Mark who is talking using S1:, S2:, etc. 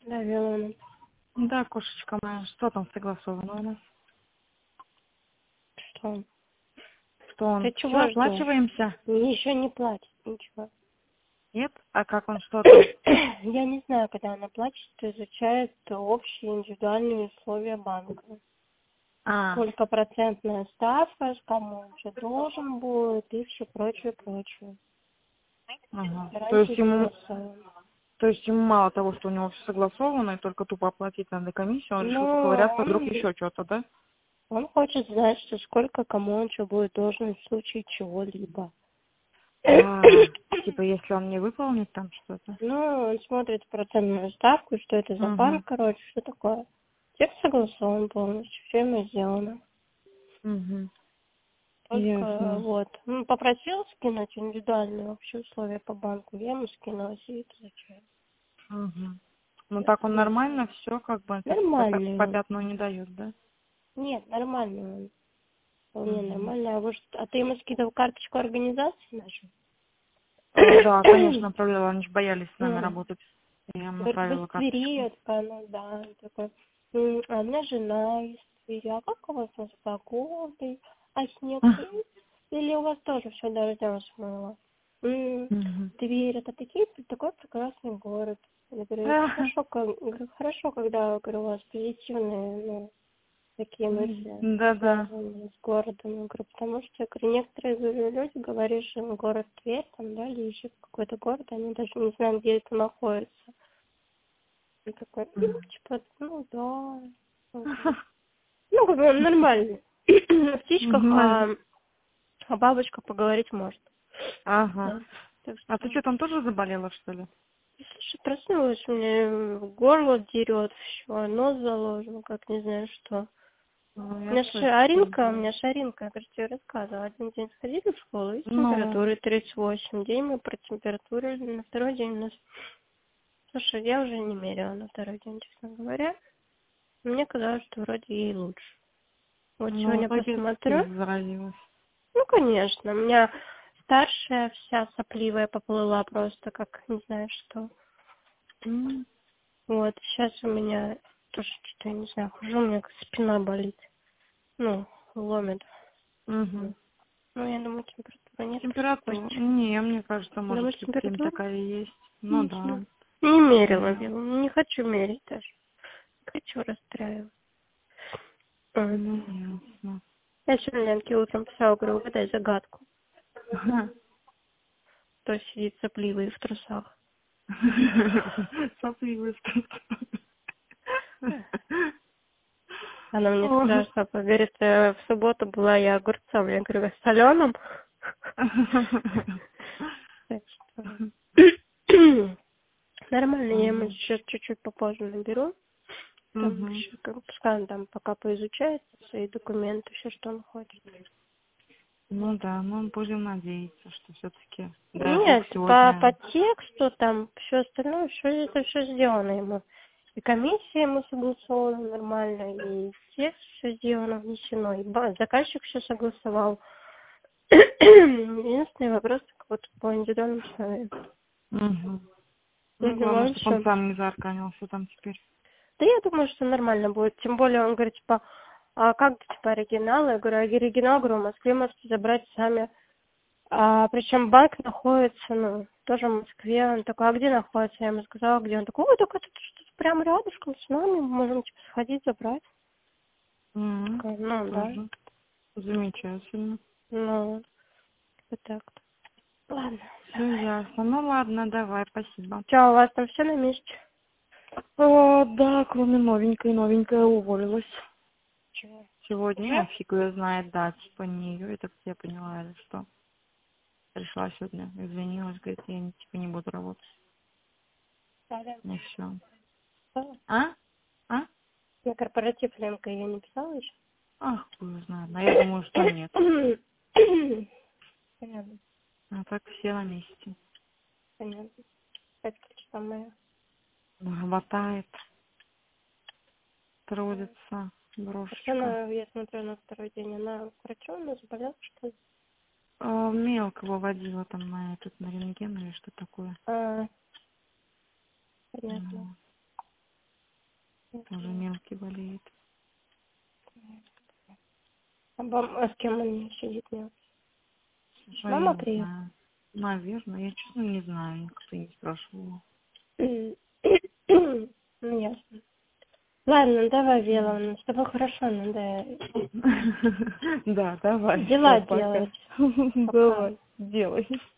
S1: Да, Вилана.
S2: Да, кошечка моя, что там согласовано у нас?
S1: Что?
S2: Что
S1: Ты
S2: он? Все,
S1: чего ждешь?
S2: оплачиваемся?
S1: Еще не платит ничего.
S2: Нет? А как он, что там?
S1: Я не знаю, когда она платит, изучает общие индивидуальные условия банка.
S2: А,
S1: Сколько процентная ставка, кому он что должен будет и все прочее, прочее.
S2: ага.
S1: Гарантии согласованы.
S2: То есть ему мало того, что у него все согласовано, и только тупо оплатить надо комиссию, он решил
S1: Но
S2: поковыряться вдруг еще что-то, да?
S1: он хочет знать, что сколько кому он что будет должен в случае чего-либо.
S2: А, типа, если он не выполнит там что-то.
S1: Ну, он смотрит процентную ставку, что это за
S2: Угу,
S1: банк, короче, что такое. Текст согласован полностью, все ему сделано.
S2: угу.
S1: Только
S2: Ясно.
S1: вот, попросил скинуть индивидуальные общие условия по банку, я ему скинула, и это зачем?
S2: Угу. Ну так он нормально, все как бы по
S1: Нормальный он.
S2: пятну не дает, да?
S1: Нет, нормальный он. Вполне
S2: Угу.
S1: нормально. А ты ему скидывал карточку организации нашу?
S2: Да, конечно, отправляла, они же боялись с нами
S1: Ну,
S2: работать. Я им
S1: говорит, вы
S2: направила
S1: с Твери,
S2: карточку.
S1: я такая, ну да, он такой, а у меня жена из Твери, а как у вас там с погодой, а снег или у вас тоже все дождем смыло?
S2: Мгм.
S1: Тверь, это такой прекрасный город. Я говорю, это
S2: Ага.
S1: хорошо, говорю, хорошо, когда, говорю, у вас позитивные, ну, такие мысли,
S2: Да-да.
S1: связанные с городом. Я говорю, потому что, я говорю, некоторые говорю, люди говорят, что город Тверь, там, да, или еще какой-то город, они даже не знают, где это находится. И такой, типа, ну да. Вот. Ну, как бы он нормальный. На птичках,
S2: Нормально.
S1: а бабочка поговорить может.
S2: Ага.
S1: Да. Так
S2: А ты
S1: что,
S2: что, там тоже заболела, что ли?
S1: слушай, проснулась, мне горло дерет, все, нос заложен, как не знаю что.
S2: Ну,
S1: У
S2: я
S1: меня
S2: слышала.
S1: шаринка, я, говорю, тебе рассказывала. Один день сходили в школу и с
S2: Ну,
S1: температурой 38. День мы протемпературили, на второй день у нас... Слушай, я уже не меряла на второй день, честно говоря. Мне казалось, что вроде ей лучше. Вот
S2: ну, в
S1: сегодня
S2: итоге ты
S1: посмотрю.
S2: заразилась.
S1: Ну, конечно, у меня старшая вся сопливая поплыла просто, как не знаю что.
S2: М.
S1: Вот, сейчас у меня тоже что-то, я не знаю, хожу, у меня спина болит. Ну, ломит.
S2: Мгм.
S1: Ну, я думаю, температура нет, просто
S2: Температура?
S1: кость.
S2: Не, мне кажется, может,
S1: Думаешь,
S2: гипотема
S1: температура?
S2: такая и есть. Ну
S1: Не
S2: да.
S1: знаю. Не мерила,
S2: Мгм.
S1: Вилла. Не хочу мерить даже. Не хочу расстраивать. Вот.
S2: Ну, ясно.
S1: Я сегодня Ленке утром писала, говорю, угадай загадку.
S2: Ага.
S1: Кто сидит сопливый в трусах.
S2: Сопливый.
S1: Она мне
S2: Ой.
S1: спрашивала, говорит, в субботу была я огурцом. Я говорю, соленым? Так что... Нормально, я ему сейчас чуть-чуть попозже наберу. Там
S2: Мгм.
S1: еще, пускай он там пока поизучает свои документы, все, что он хочет.
S2: Ну да, ну будем надеяться, что все-таки, дай бог,
S1: Нет, по
S2: сегодня.
S1: тексту там все остальное, все сделано ему. И комиссия ему согласована нормально, и текст все сделано, внесено, и заказчик все согласовал. Единственный вопрос только вот по индивидуальным условиям.
S2: Угу.
S1: Я
S2: Ну, главное,
S1: думаю,
S2: чтобы он
S1: все.
S2: сам не заарканился там теперь.
S1: Да я думаю, что нормально будет. Тем более он говорит, типа, а как типа оригинал? Я говорю, оригинал, говорю, в Москве можете забрать сами. Причем банк находится, ну, тоже в Москве. Он такой, а где находится? Я ему сказала, где. Он такой, ой, так это что-то прямо рядышком с нами, мы можем типа сходить, забрать.
S2: Угу.
S1: Такая, ну, да.
S2: Тоже замечательно.
S1: Ну, вот так. Ладно,
S2: Все
S1: давай.
S2: ясно. Ну ладно, давай, спасибо.
S1: Че, у вас там все на месте?
S2: О, да, кроме новенькая уволилась.
S1: Чего?
S2: Сегодня,
S1: Уже?
S2: фиг ее знает, да, типа не ее, это я поняла, или что. Пришла сегодня, извинилась, говорит, я типа не буду работать.
S1: Да.
S2: И все.
S1: Писала?
S2: А? А?
S1: На корпоратив Ленка ее не писала еще?
S2: Ах, хуй знает. Но я думаю, что нет.
S1: Понятно,
S2: А так все на месте.
S1: понятно. Это что моя.
S2: Хватает, трудится,
S1: А что
S2: брошечка.
S1: она, я смотрю, на второй день, она к врачу, она заболела, что ли?
S2: Мелкого водила там на этот, на рентген или что такое.
S1: А, понятно.
S2: Ну, Уже мелкий болеет.
S1: А с кем он сидит? Нет?
S2: Слушай, я
S1: Мама
S2: не
S1: приехала?
S2: знаю. Наверное, я честно не знаю, никто не спрашивала.
S1: Ну, ясно. Ладно, давай, Вела, с тобой хорошо, надо
S2: Да, давай.
S1: дела
S2: Всё, пока.
S1: делать. Пока.
S2: Давай, делай.